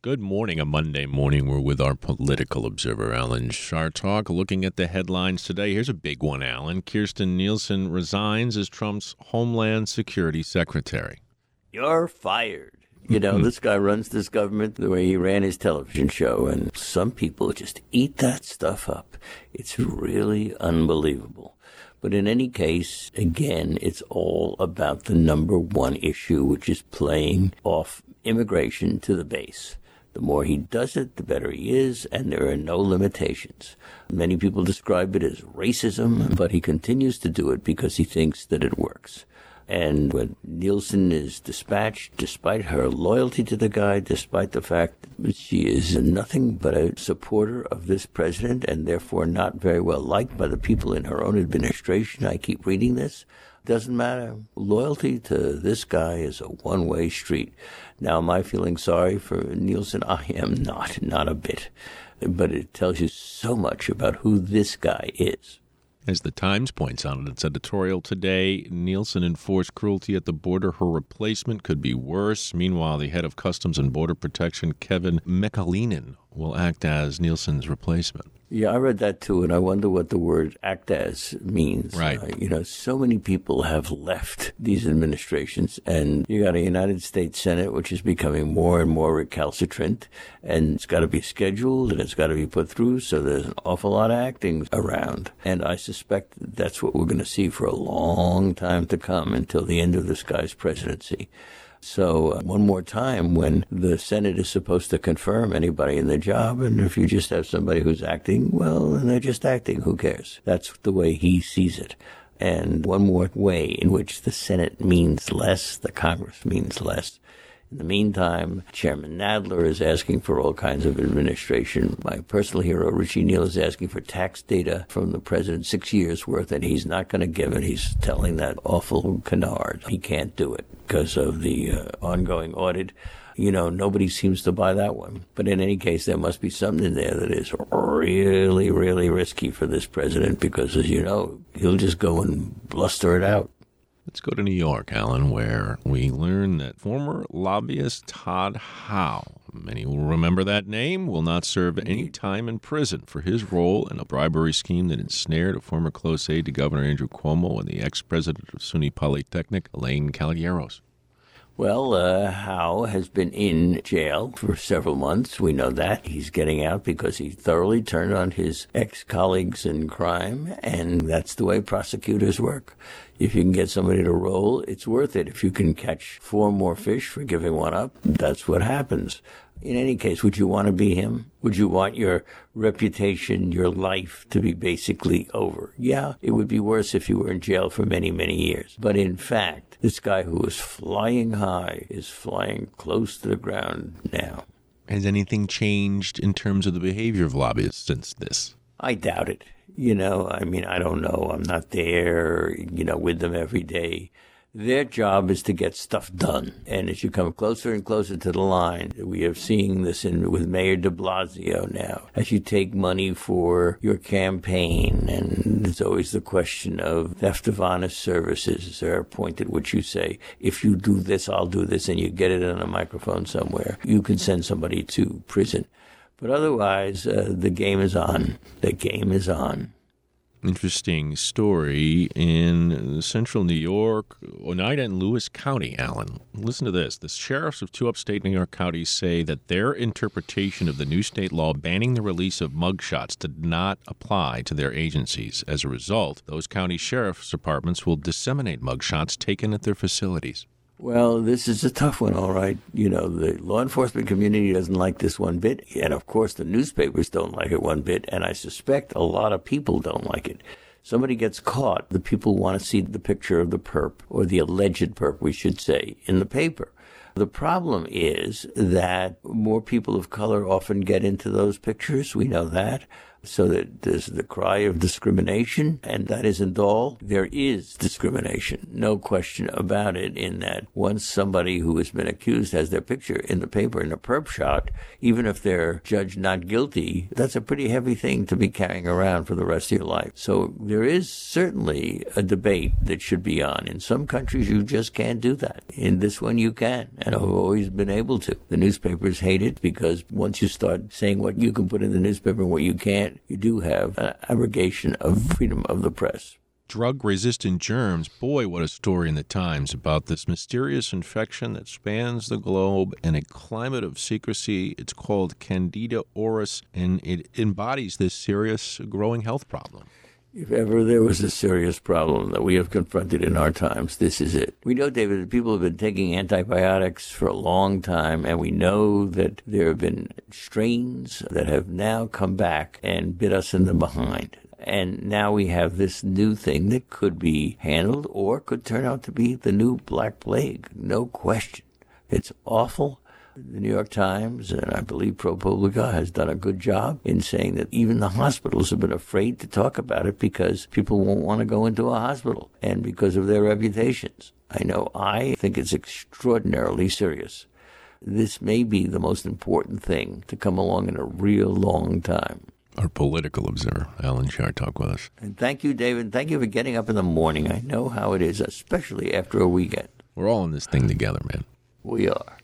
Good morning, a Monday morning. We're with our political observer, Alan Chartock, looking at the headlines today. Here's a big one, Alan. Kirstjen Nielsen resigns as Trump's Homeland Security Secretary. You're fired. You know, this guy runs this government the way he ran his television show, and some people just eat that stuff up. It's really unbelievable. But in any case, again, it's all about the number one issue, which is playing off immigration to the base. The more he does it, the better he is, and there are no limitations. Many people describe it as racism, but he continues to do it because he thinks that it works. And when Nielsen is dispatched, despite her loyalty to the guy, despite the fact that she is nothing but a supporter of this president and therefore not very well liked by the people in her own administration, I keep reading this, doesn't matter. Loyalty to this guy is a one-way street. Now, am I feeling sorry for Nielsen? I am not a bit. But it tells you so much about who this guy is. As the Times points out in its editorial today, Nielsen enforced cruelty at the border. Her replacement could be worse. Meanwhile, the head of Customs and Border Protection, Kevin McAleenan, will act as Nielsen's replacement. Yeah, I read that too, and I wonder what the word act as means. Right. So many people have left these administrations, and you got a United States Senate, which is becoming more and more recalcitrant, and it's got to be scheduled, and it's got to be put through, so there's an awful lot of acting around. And I suspect that's what we're going to see for a long time to come until the end of this guy's presidency. So one more time, when the Senate is supposed to confirm anybody in the job, and if you just have somebody who's acting, well, then they're just acting. Who cares? That's the way he sees it. And one more way in which the Senate means less, the Congress means less. In the meantime, Chairman Nadler is asking for all kinds of administration. My personal hero, Richie Neal, is asking for tax data from the president, 6 years' worth, and he's not going to give it. He's telling that awful canard he can't do it because of the ongoing audit. Nobody seems to buy that one. But in any case, there must be something in there that is really, really risky for this president because, as you know, he'll just go and bluster it out. Let's go to New York, Alan, where we learn that former lobbyist Todd Howe, many will remember that name, will not serve any time in prison for his role in a bribery scheme that ensnared a former close aide to Governor Andrew Cuomo and the ex-president of SUNY Polytechnic, Elaine Caballeros. Well, Howe has been in jail for several months. We know that. He's getting out because he thoroughly turned on his ex-colleagues in crime, and that's the way prosecutors work. If you can get somebody to roll, it's worth it. If you can catch 4 more fish for giving one up, that's what happens. In any case, would you want to be him? Would you want your reputation, your life to be basically over? Yeah, it would be worse if you were in jail for many, many years. But in fact, this guy who was flying high is flying close to the ground now. Has anything changed in terms of the behavior of lobbyists since this? I doubt it. I don't know. I'm not there, with them every day. Their job is to get stuff done. And as you come closer and closer to the line, we are seeing this with Mayor de Blasio now. As you take money for your campaign, and there's always the question of theft of honest services. Is there a point at which you say, if you do this, I'll do this, and you get it on a microphone somewhere, you can send somebody to prison. But otherwise, the game is on. The game is on. Interesting story in central New York, Oneida and Lewis County, Alan. Listen to this. The sheriffs of 2 upstate New York counties say that their interpretation of the new state law banning the release of mugshots did not apply to their agencies. As a result, those county sheriff's departments will disseminate mugshots taken at their facilities. Well, this is a tough one, all right. The law enforcement community doesn't like this one bit, and of course the newspapers don't like it one bit, and I suspect a lot of people don't like it. Somebody gets caught, the people want to see the picture of the perp, or the alleged perp, we should say, in the paper. The problem is that more people of color often get into those pictures. We know that. so that there's the cry of discrimination, and that isn't all. There is discrimination, no question about it, in that once somebody who has been accused has their picture in the paper in a perp shot, even if they're judged not guilty, that's a pretty heavy thing to be carrying around for the rest of your life. So there is certainly a debate that should be on. In some countries, you just can't do that. In this one, you can, and I've always been able to. The newspapers hate it because once you start saying what you can put in the newspaper and what you can't, you do have an abrogation of freedom of the press. Drug-resistant germs. Boy, what a story in the Times about this mysterious infection that spans the globe in a climate of secrecy. It's called Candida auris, and it embodies this serious growing health problem. If ever there was a serious problem that we have confronted in our times, this is it. We know, David, that people have been taking antibiotics for a long time, and we know that there have been strains that have now come back and bit us in the behind. And now we have this new thing that could be handled or could turn out to be the new Black Plague. No question. It's awful. The New York Times, and I believe ProPublica, has done a good job in saying that even the hospitals have been afraid to talk about it because people won't want to go into a hospital and because of their reputations. I think it's extraordinarily serious. This may be the most important thing to come along in a real long time. Our political observer, Alan Chartock, with us. And thank you, David. Thank you for getting up in the morning. I know how it is, especially after a weekend. We're all in this thing together, man. We are.